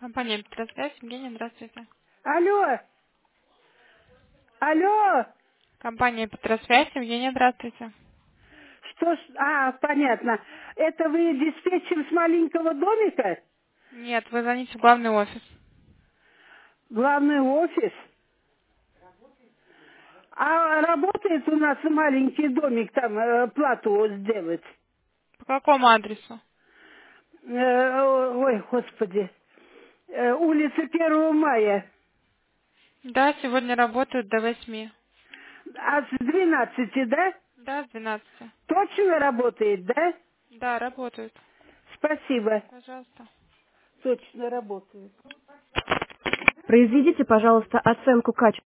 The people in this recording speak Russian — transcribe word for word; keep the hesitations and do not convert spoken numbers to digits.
Компания Петросвязь. Евгения, здравствуйте. Алло, алло, Компания Петросвязь. Евгения, здравствуйте. что ж, а, понятно. Это вы диспетчер с маленького домика? Нет, вы звоните в главный офис. Главный офис? А работает у нас маленький домик, там э, плату сделать? По какому адресу? Э, ой, господи, Э, улица первого мая. Да, сегодня работают до восьми. А с двенадцати, да? Да, с двенадцати. Точно работает, да? Да, работают. Спасибо. Пожалуйста. Точно работает. Произведите, пожалуйста, оценку качества.